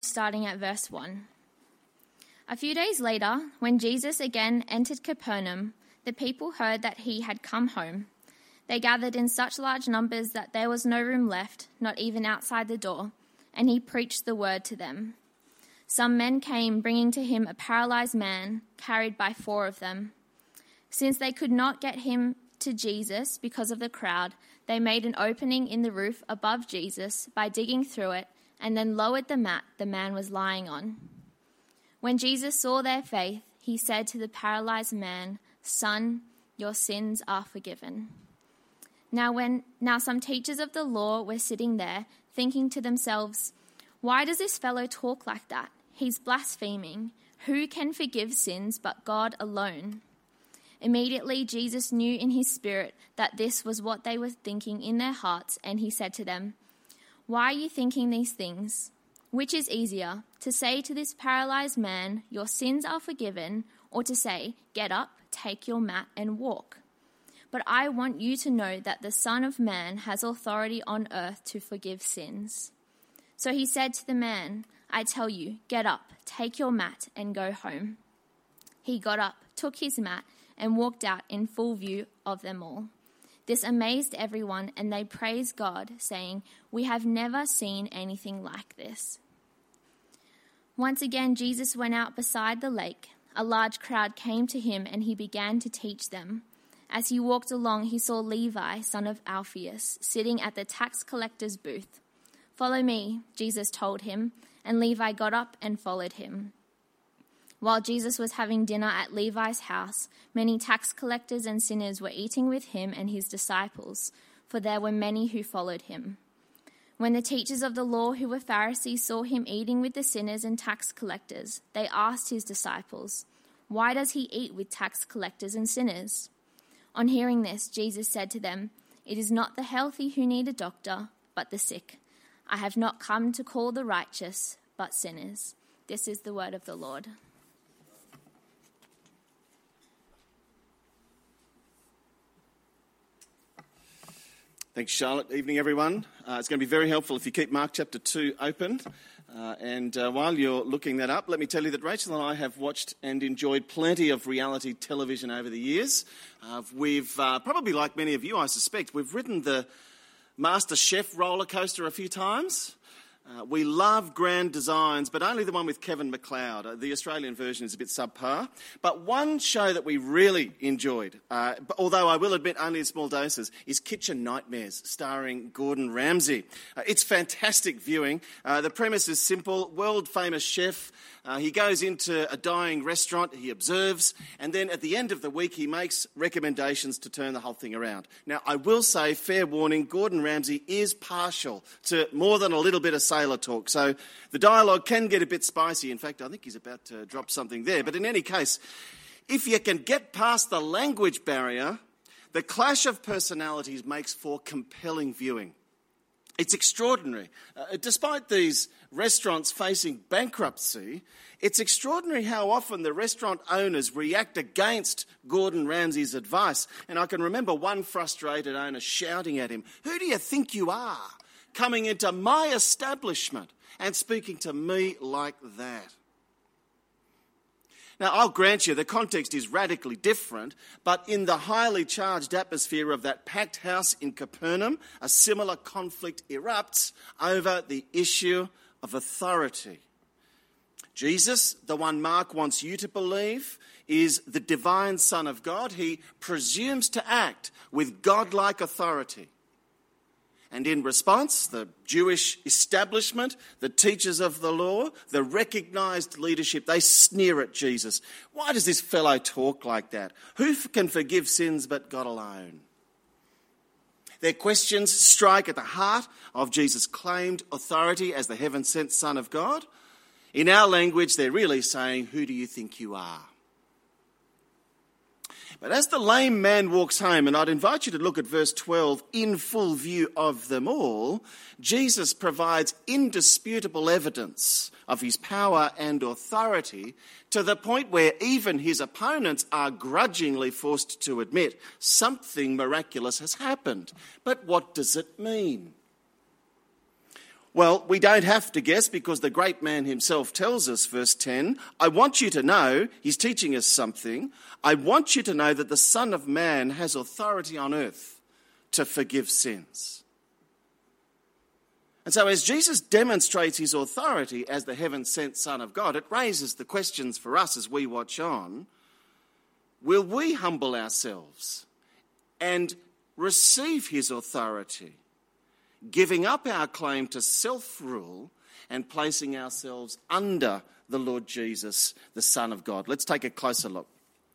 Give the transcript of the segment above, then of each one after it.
starting at verse 1. A few days later, when Jesus again entered Capernaum, the people heard that he had come home. They gathered in such large numbers that there was no room left, not even outside the door, and he preached the word to them. Some men came, bringing to him a paralyzed man, carried by 4 of them. Since they could not get him to Jesus because of the crowd, they made an opening in the roof above Jesus by digging through it, and then lowered the mat the man was lying on. When Jesus saw their faith, he said to the paralyzed man, "Son, your sins are forgiven." Now some teachers of the law were sitting there, thinking to themselves, "Why does this fellow talk like that? He's blaspheming. Who can forgive sins but God alone?" Immediately Jesus knew in his spirit that this was what they were thinking in their hearts, and he said to them, "Why are you thinking these things? Which is easier, to say to this paralyzed man, 'Your sins are forgiven,' or to say, 'Get up, take your mat and walk'? But I want you to know that the Son of Man has authority on earth to forgive sins." So he said to the man, "I tell you, get up, take your mat and go home." He got up, took his mat, and walked out in full view of them all. This amazed everyone, and they praised God, saying, "We have never seen anything like this." Once again, Jesus went out beside the lake. A large crowd came to him, and he began to teach them. As he walked along, he saw Levi, son of Alphaeus, sitting at the tax collector's booth. "Follow me," Jesus told him, and Levi got up and followed him. While Jesus was having dinner at Levi's house, many tax collectors and sinners were eating with him and his disciples, for there were many who followed him. When the teachers of the law who were Pharisees saw him eating with the sinners and tax collectors, they asked his disciples, "Why does he eat with tax collectors and sinners?" On hearing this, Jesus said to them, "It is not the healthy who need a doctor, but the sick. I have not come to call the righteous, but sinners." This is the word of the Lord. Thanks, Charlotte. Evening, everyone. It's going to be very helpful if you keep Mark chapter 2 open. And while you're looking that up, let me tell you that Rachel and I have watched and enjoyed plenty of reality television over the years. We've, probably like many of you, I suspect, we've ridden the MasterChef roller coaster a few times. We love Grand Designs, but only the one with Kevin McLeod. The Australian version is a bit subpar. But one show that we really enjoyed, although I will admit only in small doses, is Kitchen Nightmares, starring Gordon Ramsay. It's fantastic viewing. The premise is simple. World-famous chef. He goes into a dying restaurant, he observes, and then at the end of the week he makes recommendations to turn the whole thing around. Now, I will say, fair warning, Gordon Ramsay is partial to more than a little bit of sailor talk, so the dialogue can get a bit spicy. In fact, I think he's about to drop something there. But in any case, if you can get past the language barrier, the clash of personalities makes for compelling viewing. It's extraordinary. Despite these restaurants facing bankruptcy, it's extraordinary how often the restaurant owners react against Gordon Ramsay's advice. And I can remember one frustrated owner shouting at him, "Who do you think you are, coming into my establishment and speaking to me like that?" Now, I'll grant you the context is radically different, but in the highly charged atmosphere of that packed house in Capernaum, a similar conflict erupts over the issue of authority. Jesus, the one Mark wants you to believe, is the divine Son of God. He presumes to act with godlike authority. And in response, the Jewish establishment, the teachers of the law, the recognised leadership, they sneer at Jesus. Why does this fellow talk like that? Who can forgive sins but God alone? Their questions strike at the heart of Jesus' claimed authority as the heaven-sent Son of God. In our language, they're really saying, "Who do you think you are?" But as the lame man walks home, and I'd invite you to look at verse 12, in full view of them all, Jesus provides indisputable evidence of his power and authority to the point where even his opponents are grudgingly forced to admit something miraculous has happened. But what does it mean? Well, we don't have to guess because the great man himself tells us, verse 10, I want you to know, he's teaching us something, I want you to know that the Son of Man has authority on earth to forgive sins. And so as Jesus demonstrates his authority as the heaven-sent Son of God, it raises the questions for us as we watch on. Will we humble ourselves and receive his authority, giving up our claim to self-rule and placing ourselves under the Lord Jesus, the Son of God? Let's take a closer look.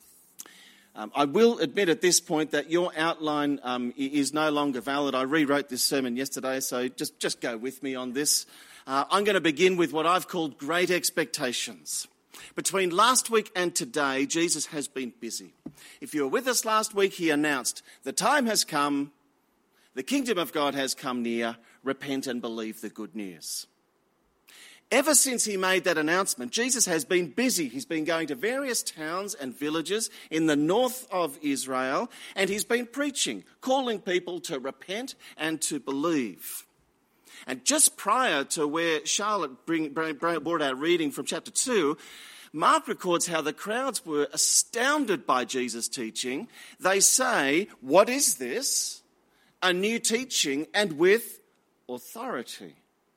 I will admit at this point that your outline is no longer valid. I rewrote this sermon yesterday, so just go with me on this. I'm going to begin with what I've called great expectations. Between last week and today, Jesus has been busy. If you were with us last week, he announced, the time has come, the kingdom of God has come near, repent and believe the good news. Ever since he made that announcement, Jesus has been busy. He's been going to various towns and villages in the north of Israel, and he's been preaching, calling people to repent and to believe. And just prior to where Charlotte brought our reading from chapter 2, Mark records how the crowds were astounded by Jesus' teaching. They say, what is this? A new teaching and with authority.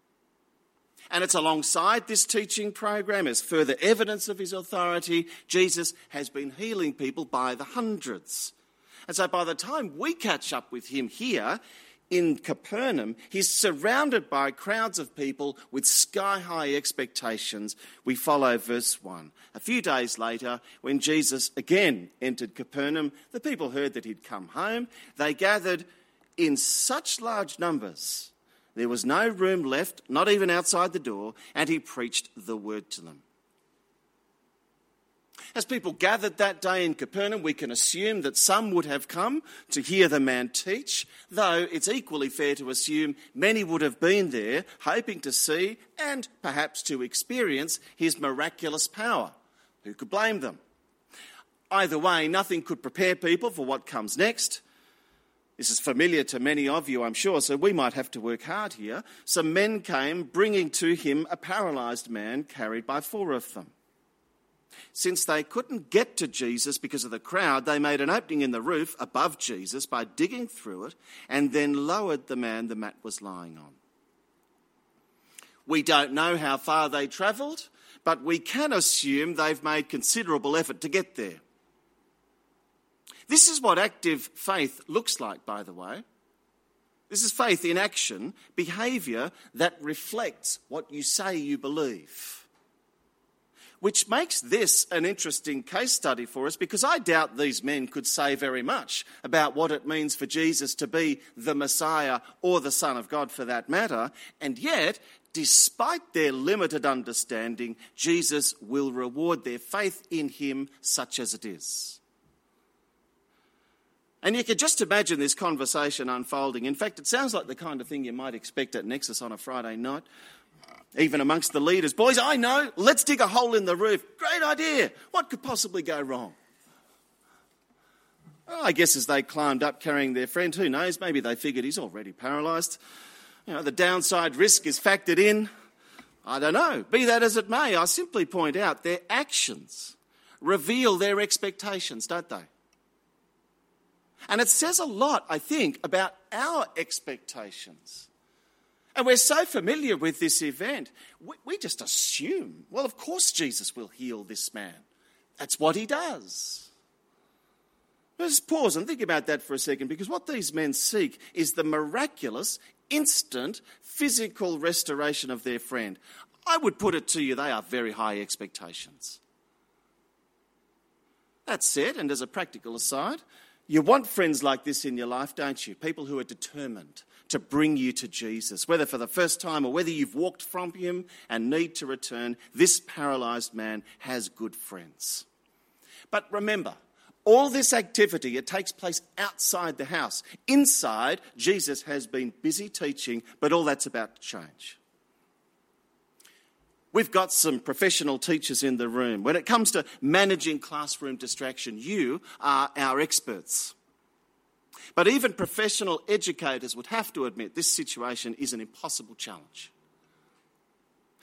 And it's alongside this teaching program, as further evidence of his authority, Jesus has been healing people by the hundreds. And so by the time we catch up with him here in Capernaum, he's surrounded by crowds of people with sky-high expectations. We follow verse 1. A few days later, when Jesus again entered Capernaum, the people heard that he'd come home. They gathered in such large numbers, there was no room left, not even outside the door, and he preached the word to them. As people gathered that day in Capernaum, we can assume that some would have come to hear the man teach, though it's equally fair to assume many would have been there hoping to see and perhaps to experience his miraculous power. Who could blame them? Either way, nothing could prepare people for what comes next. This is familiar to many of you, I'm sure, so we might have to work hard here. Some men came, bringing to him a paralysed man carried by 4 of them. Since they couldn't get to Jesus because of the crowd, they made an opening in the roof above Jesus by digging through it and then lowered the man the mat was lying on. We don't know how far they travelled, but we can assume they've made considerable effort to get there. This is what active faith looks like, by the way. This is faith in action, behaviour that reflects what you say you believe. Which makes this an interesting case study for us, because I doubt these men could say very much about what it means for Jesus to be the Messiah or the Son of God for that matter. And yet, despite their limited understanding, Jesus will reward their faith in him such as it is. And you can just imagine this conversation unfolding. In fact, it sounds like the kind of thing you might expect at Nexus on a Friday night, even amongst the leaders. Boys, I know, let's dig a hole in the roof. Great idea. What could possibly go wrong? Well, I guess as they climbed up carrying their friend, who knows, maybe they figured he's already paralysed. You know, the downside risk is factored in. I don't know. Be that as it may, I simply point out their actions reveal their expectations, don't they? And it says a lot, I think, about our expectations. And we're so familiar with this event, we just assume, well, of course Jesus will heal this man. That's what he does. Let's pause and think about that for a second, because what these men seek is the miraculous, instant, physical restoration of their friend. I would put it to you, they are very high expectations. That said, and as a practical aside, you want friends like this in your life, don't you? People who are determined to bring you to Jesus, whether for the first time or whether you've walked from him and need to return. This paralysed man has good friends. But remember, all this activity, it takes place outside the house. Inside, Jesus has been busy teaching, but all that's about to change. We've got some professional teachers in the room. When it comes to managing classroom distraction, you are our experts. But even professional educators would have to admit this situation is an impossible challenge.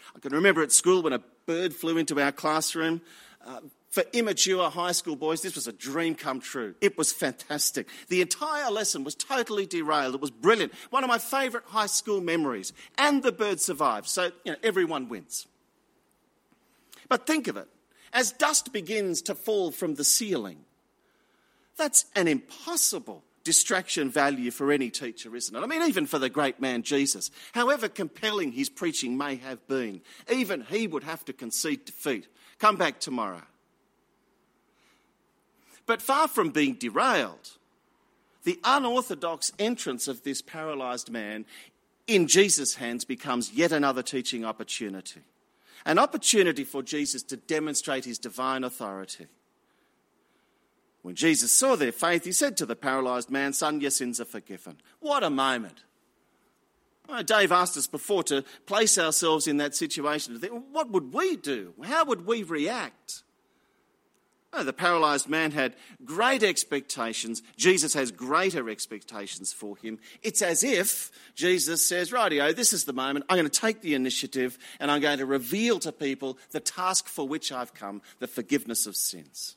I can remember at school when a bird flew into our classroom. For immature high school boys, this was a dream come true. It was fantastic. The entire lesson was totally derailed. It was brilliant. One of my favourite high school memories. And the bird survived. So, everyone wins. But think of it. As dust begins to fall from the ceiling, that's an impossible distraction value for any teacher, isn't it? I mean, even for the great man Jesus, however compelling his preaching may have been, even he would have to concede defeat. Come back tomorrow. But far from being derailed, the unorthodox entrance of this paralysed man in Jesus' hands becomes yet another teaching opportunity. An opportunity for Jesus to demonstrate his divine authority. When Jesus saw their faith, he said to the paralysed man, "Son, your sins are forgiven." What a moment. Dave asked us before to place ourselves in that situation. To think, what would we do? How would we react? The paralysed man had great expectations. Jesus has greater expectations for him. It's as if Jesus says, rightio, this is the moment. I'm going to take the initiative and I'm going to reveal to people the task for which I've come, the forgiveness of sins.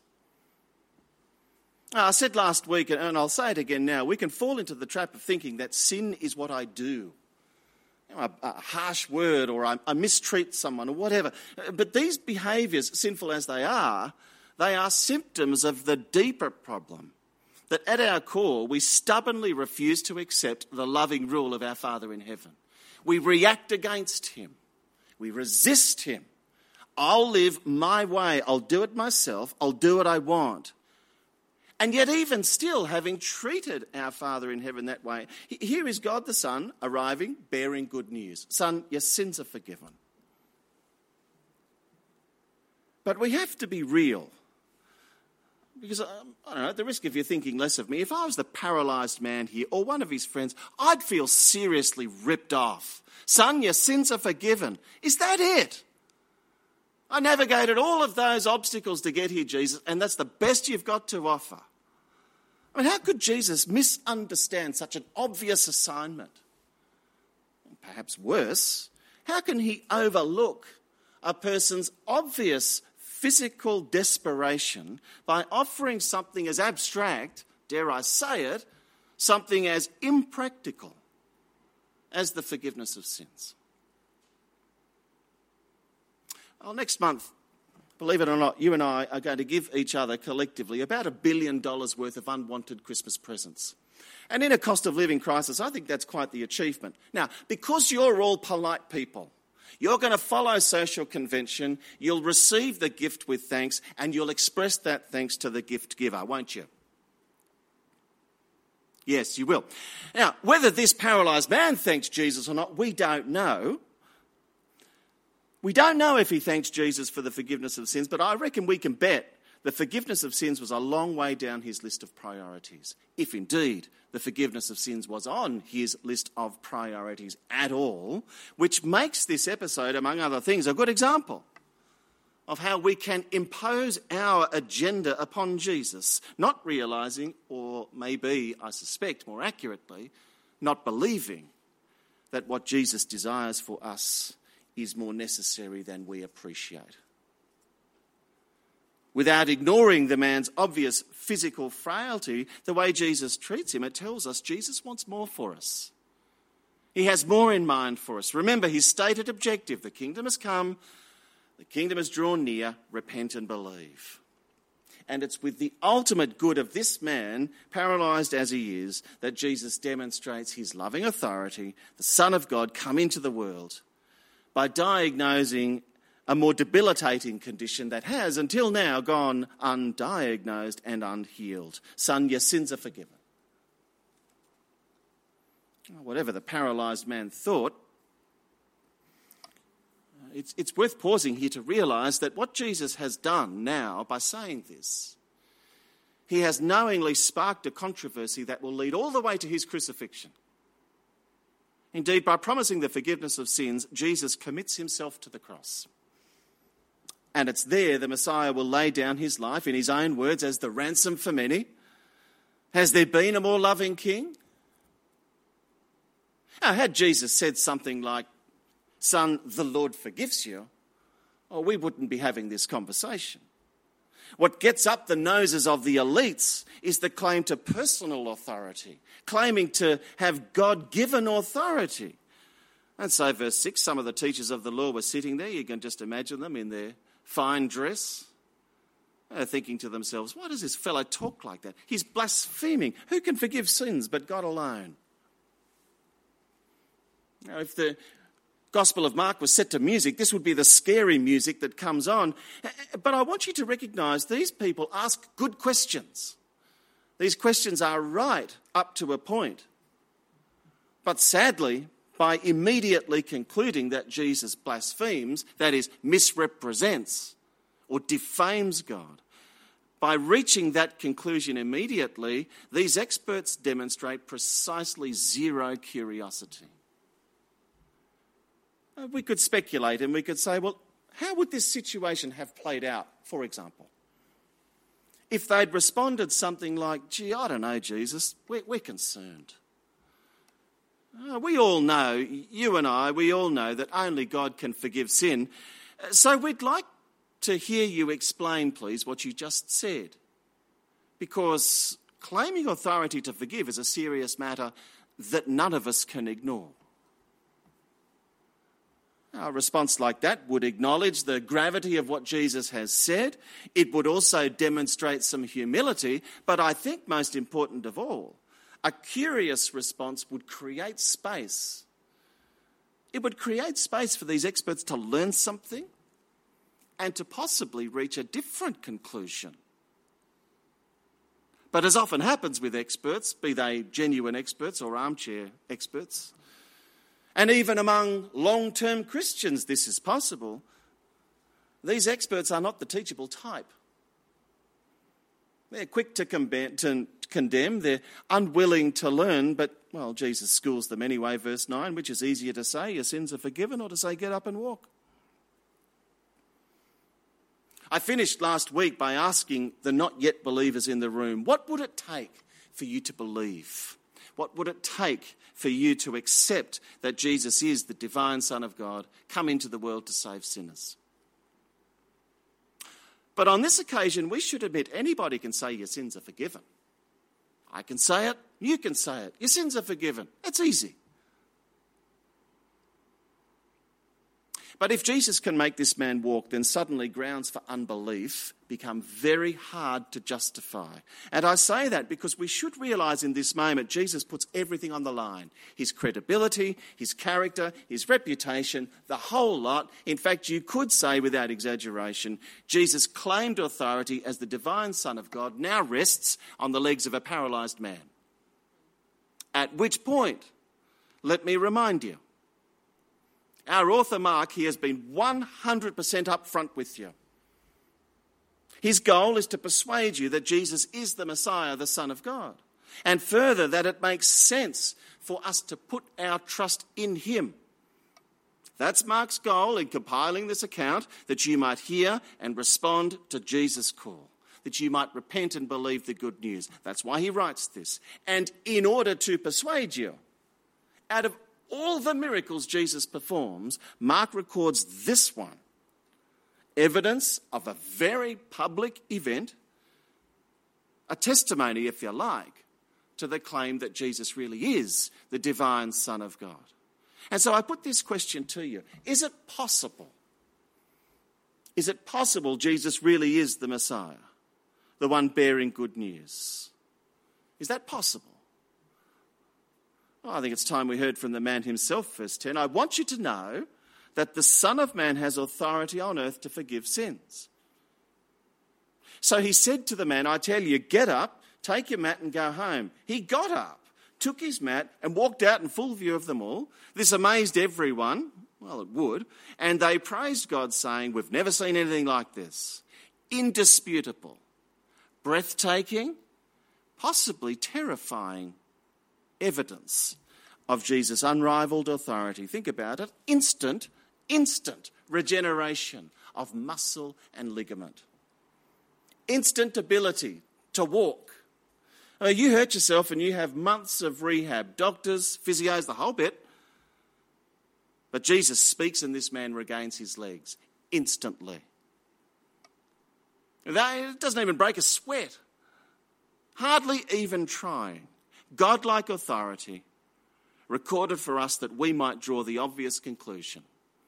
I said last week, and I'll say it again now, we can fall into the trap of thinking that sin is what I do. A harsh word, or I mistreat someone, or whatever. But these behaviours, sinful as they are symptoms of the deeper problem, that at our core we stubbornly refuse to accept the loving rule of our Father in heaven. We react against him. We resist him. I'll live my way. I'll do it myself. I'll do what I want. And yet even still, having treated our Father in heaven that way, here is God the Son arriving, bearing good news. Son, your sins are forgiven. But we have to be real. Because, I don't know, at the risk of you thinking less of me, if I was the paralysed man here or one of his friends, I'd feel seriously ripped off. Son, your sins are forgiven. Is that it? I navigated all of those obstacles to get here, Jesus, and that's the best you've got to offer. I mean, how could Jesus misunderstand such an obvious assignment? Perhaps worse, how can he overlook a person's obvious physical desperation by offering something as abstract, dare I say it, something as impractical as the forgiveness of sins? Well, next month, believe it or not, you and I are going to give each other collectively about $1 billion worth of unwanted Christmas presents. And in a cost of living crisis, I think that's quite the achievement. Now, because you're all polite people, you're going to follow social convention, you'll receive the gift with thanks, and you'll express that thanks to the gift giver, won't you? Yes, you will. Now, whether this paralysed man thanks Jesus or not, we don't know. We don't know if he thanks Jesus for the forgiveness of sins, but I reckon we can bet the forgiveness of sins was a long way down his list of priorities, if indeed the forgiveness of sins was on his list of priorities at all, which makes this episode, among other things, a good example of how we can impose our agenda upon Jesus, not realising, or maybe, I suspect more accurately, not believing that what Jesus desires for us is more necessary than we appreciate. Without ignoring the man's obvious physical frailty, the way Jesus treats him, it tells us Jesus wants more for us. He has more in mind for us. Remember his stated objective: the kingdom has come, the kingdom has drawn near, repent and believe. And it's with the ultimate good of this man, paralysed as he is, that Jesus demonstrates his loving authority, the Son of God come into the world, by diagnosing a more debilitating condition that has, until now, gone undiagnosed and unhealed. Son, your sins are forgiven. Whatever the paralysed man thought, it's worth pausing here to realise that what Jesus has done now by saying this, he has knowingly sparked a controversy that will lead all the way to his crucifixion. Indeed, by promising the forgiveness of sins, Jesus commits himself to the cross. And it's there the Messiah will lay down his life, in his own words, as the ransom for many. Has there been a more loving king? Now, had Jesus said something like, "Son, the Lord forgives you," we wouldn't be having this conversation. What gets up the noses of the elites is the claim to personal authority, claiming to have God-given authority. And so verse 6, some of the teachers of the law were sitting there. You can just imagine them in their fine dress, thinking to themselves, "Why does this fellow talk like that? He's blaspheming. Who can forgive sins but God alone?" Now, if the Gospel of Mark was set to music, this would be the scary music that comes on. But I want you to recognise these people ask good questions. These questions are right up to a point. But sadly, by immediately concluding that Jesus blasphemes, that is, misrepresents or defames God, by reaching that conclusion immediately, these experts demonstrate precisely zero curiosity. We could speculate and we could say, well, how would this situation have played out, for example? If they'd responded something like, "Gee, I don't know, Jesus, we're concerned. We all know, you and I, we all know that only God can forgive sin. So we'd like to hear you explain, please, what you just said. Because claiming authority to forgive is a serious matter that none of us can ignore." A response like that would acknowledge the gravity of what Jesus has said. It would also demonstrate some humility, but I think most important of all, a curious response would create space. It would create space for these experts to learn something and to possibly reach a different conclusion. But as often happens with experts, be they genuine experts or armchair experts, and even among long-term Christians this is possible, these experts are not the teachable type. They're quick to condemn, they're unwilling to learn, but, well, Jesus schools them anyway, verse 9, which is easier to say, "Your sins are forgiven," or to say, "Get up and walk." I finished last week by asking the not yet believers in the room, what would it take for you to believe? What would it take for you to accept that Jesus is the divine Son of God, come into the world to save sinners? But on this occasion, we should admit anybody can say your sins are forgiven. I can say it, you can say it. Your sins are forgiven. It's easy. But if Jesus can make this man walk, then suddenly grounds for unbelief become very hard to justify. And I say that because we should realise in this moment Jesus puts everything on the line. His credibility, his character, his reputation, the whole lot. In fact, you could say without exaggeration, Jesus' claimed authority as the divine Son of God now rests on the legs of a paralysed man. At which point, let me remind you, our author Mark here has been 100% upfront with you. His goal is to persuade you that Jesus is the Messiah, the Son of God. And further, that it makes sense for us to put our trust in him. That's Mark's goal in compiling this account, that you might hear and respond to Jesus' call, that you might repent and believe the good news. That's why he writes this. And in order to persuade you, out of all the miracles Jesus performs, Mark records this one. Evidence of a very public event, a testimony, if you like, to the claim that Jesus really is the divine Son of God. And so I put this question to you. Is it possible? Is it possible Jesus really is the Messiah, the one bearing good news? Is that possible? Well, I think it's time we heard from the man himself, verse 10. I want you to know that the Son of Man has authority on earth to forgive sins. So he said to the man, I tell you, get up, take your mat and go home. He got up, took his mat and walked out in full view of them all. This amazed everyone. Well, it would. And they praised God, saying, we've never seen anything like this. Indisputable, breathtaking, possibly terrifying evidence of Jesus' unrivaled authority. Think about it. Instant regeneration of muscle and ligament. Instant ability to walk. You hurt yourself and you have months of rehab. Doctors, physios, the whole bit. But Jesus speaks and this man regains his legs instantly. It doesn't even break a sweat. Hardly even trying. Godlike authority recorded for us that we might draw the obvious conclusion.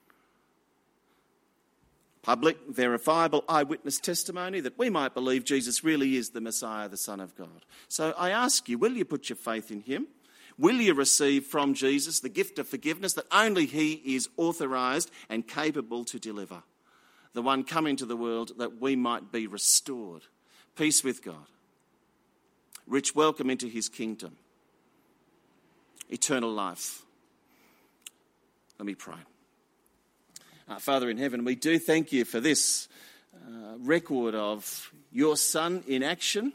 Public, verifiable eyewitness testimony that we might believe Jesus really is the Messiah, the Son of God. So I ask you, will you put your faith in him? Will you receive from Jesus the gift of forgiveness that only he is authorised and capable to deliver? The one come into the world that we might be restored. Peace with God. Rich welcome into his kingdom. Eternal life. Let me pray. Father in heaven, we do thank you for this record of your Son in action.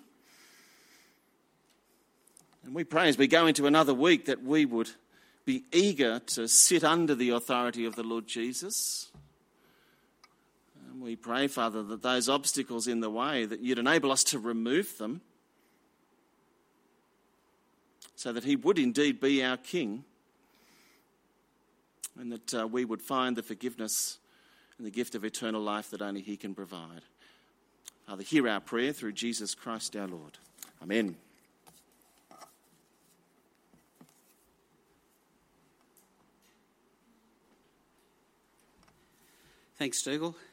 And we pray as we go into another week that we would be eager to sit under the authority of the Lord Jesus. And we pray, Father, that those obstacles in the way, that you'd enable us to remove them so that he would indeed be our King, and that we would find the forgiveness and the gift of eternal life that only he can provide. Father, hear our prayer through Jesus Christ our Lord. Amen. Thanks, Dougal.